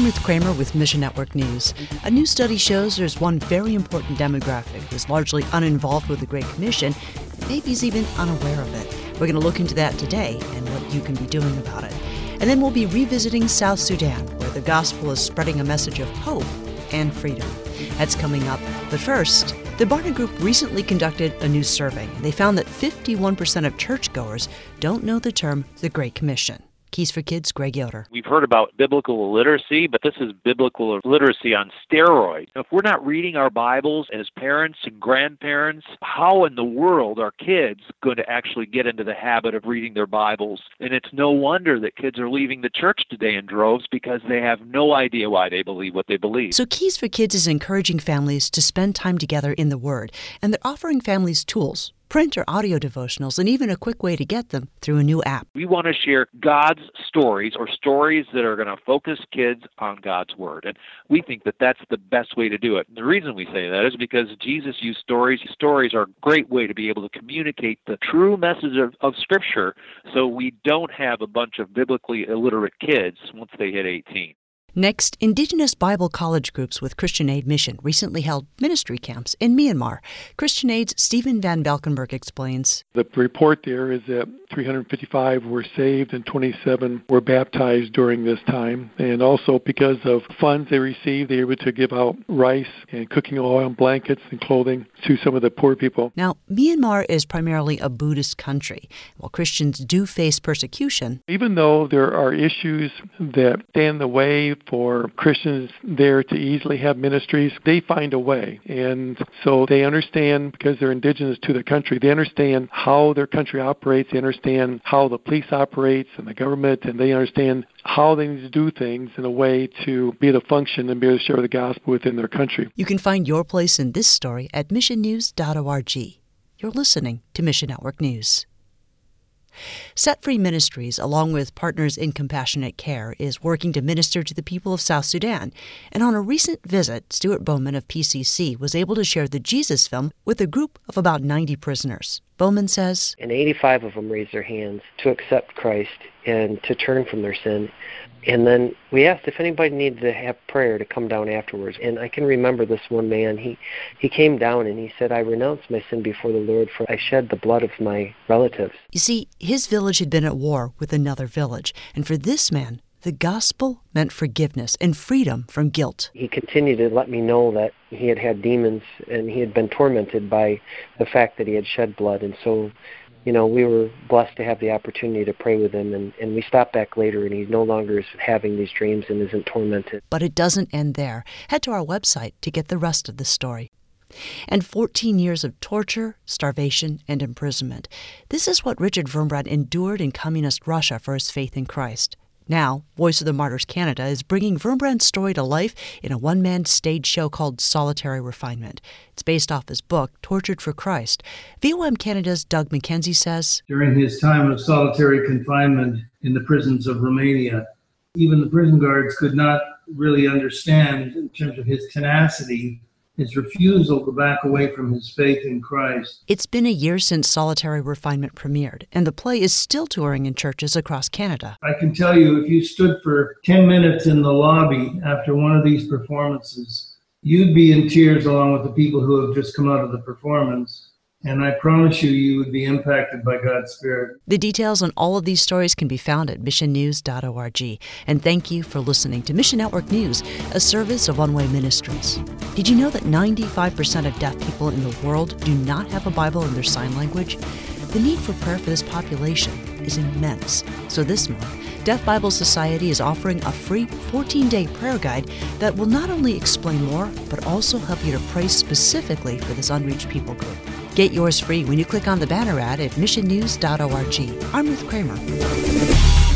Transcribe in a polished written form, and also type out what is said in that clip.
Ruth Kramer with Mission Network News. A new study shows there's one very important demographic who's largely uninvolved with the Great Commission, and maybe is even unaware of it. We're going to look into that today and what you can be doing about it. And then we'll be revisiting South Sudan, where the gospel is spreading a message of hope and freedom. That's coming up. But first, the Barna Group recently conducted a new survey. They found that 51% of churchgoers don't know the term the Great Commission. Keys for Kids, Greg Yoder. We've heard about biblical literacy, but this is biblical literacy on steroids. If we're not reading our Bibles as parents and grandparents, how in the world are kids going to actually get into the habit of reading their Bibles? And it's no wonder that kids are leaving the church today in droves because they have no idea why they believe what they believe. So Keys for Kids is encouraging families to spend time together in the Word, and they're offering families tools, print or audio devotionals, and even a quick way to get them through a new app. We want to share God's stories, or stories that are going to focus kids on God's Word. And we think that that's the best way to do it. And the reason we say that is because Jesus used stories. Stories are a great way to be able to communicate the true message of Scripture, so we don't have a bunch of biblically illiterate kids once they hit 18. Next, Indigenous Bible College groups with Christian Aid Mission recently held ministry camps in Myanmar. Christian Aid's Stephen Van Valkenburg explains. The report there is that 355 were saved and 27 were baptized during this time. And also because of funds they received, they were able to give out rice and cooking oil and blankets and clothing to some of the poor people. Now, Myanmar is primarily a Buddhist country. While Christians do face persecution, even though there are issues that stand in the way for Christians there to easily have ministries, they find a way. And so they understand, because they're indigenous to the country, they understand how their country operates, they understand how the police operates and the government, and they understand how they need to do things in a way to be able to function and be able to share the gospel within their country. You can find your place in this story at missionnews.org. You're listening to Mission Network News. Set Free Ministries, along with Partners in Compassionate Care, is working to minister to the people of South Sudan. And on a recent visit, Stuart Bowman of PCC was able to share the Jesus film with a group of about 90 prisoners. Bowman says, and 85 of them raised their hands to accept Christ and to turn from their sin. And then we asked if anybody needed to have prayer to come down afterwards. And I can remember this one man, he came down and he said, I renounce my sin before the Lord, for I shed the blood of my relatives. You see, his village had been at war with another village. And for this man, the gospel meant forgiveness and freedom from guilt. He continued to let me know that he had had demons and he had been tormented by the fact that he had shed blood. And so, we were blessed to have the opportunity to pray with him, and we stopped back later, and he no longer is having these dreams and isn't tormented. But it doesn't end there. Head to our website to get the rest of the story. And 14 years of torture, starvation, and imprisonment. This is what Richard Wurmbrand endured in communist Russia for his faith in Christ. Now, Voice of the Martyrs Canada is bringing Wurmbrand's story to life in a one-man stage show called Solitary Refinement. It's based off his book, Tortured for Christ. VOM Canada's Doug McKenzie says, during his time of solitary confinement in the prisons of Romania, even the prison guards could not really understand, in terms of his tenacity, his refusal to back away from his faith in Christ. It's been a year since Solitary Refinement premiered, and the play is still touring in churches across Canada. I can tell you, if you stood for 10 minutes in the lobby after one of these performances, you'd be in tears along with the people who have just come out of the performance. And I promise you, you would be impacted by God's Spirit. The details on all of these stories can be found at missionnews.org. And thank you for listening to Mission Network News, a service of One Way Ministries. Did you know that 95% of deaf people in the world do not have a Bible in their sign language? The need for prayer for this population is immense. So this month, Deaf Bible Society is offering a free 14-day prayer guide that will not only explain more, but also help you to pray specifically for this unreached people group. Get yours free when you click on the banner ad at missionnews.org. I'm Ruth Kramer.